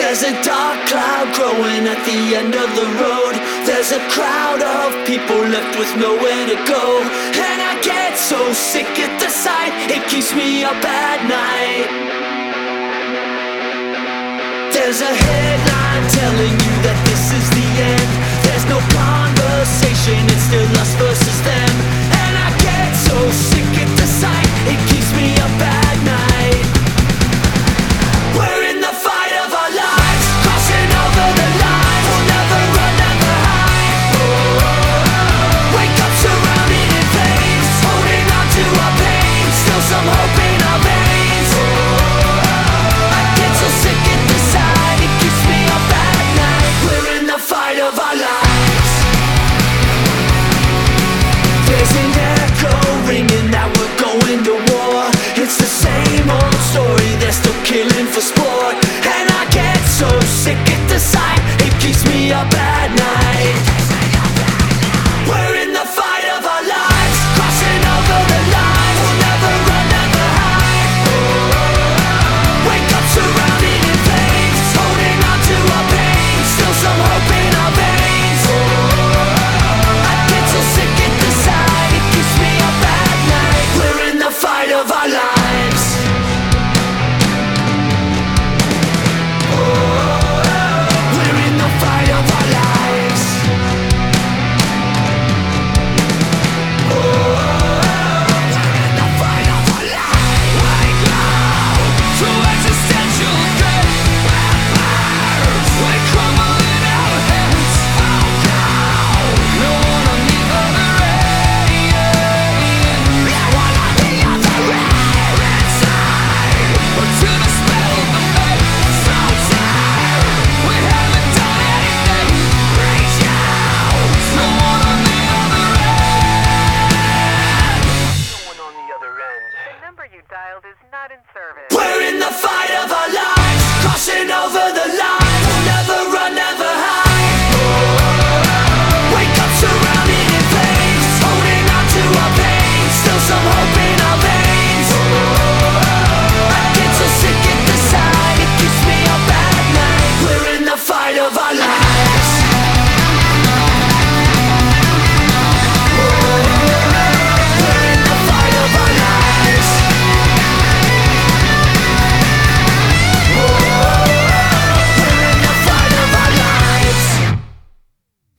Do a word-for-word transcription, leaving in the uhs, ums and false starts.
There's a dark cloud growing at the end of the road. There's a crowd of people left with nowhere to go. And I get so sick at the sight, it keeps me up at night. There's a headline telling you that this is the end. There's no conversation, it's still us versus them. And I get so sick at the sight, it keeps me up at night. We're in the fight of our lives, crossing over the line. We'll never run, never hide. Wake up surrounded in flames, holding on to our pain. Still some hope in our veins. I get so sick at the sight, it keeps me up at night. We're in the fight of our lives. There's an echo ringing that we're going to war. It's the same old story, they're still killing for sport. And I get so sick at the sight, it keeps me up at night. We're in the fight of our lives, crossing over the line. We'll never run, never hide. Wake up surrounded in flames, holding on to our pain. Still some hope in our veins. I get so sick at the sight, it keeps me up at night. We're in the fight of our lives. We're in the fight of our lives. We're in the fight of our lives. Right now, to existential dread. We crumble in our hands. Oh God, no one on the other end. No one on the other end. Inside, we're to the spell of the fate. So tired, we haven't done anything. Reach out, no one on the other end. No one on the other end. The number you dialed is not in service. We're in the fight of our lives, crossing over the line. We'll never run, never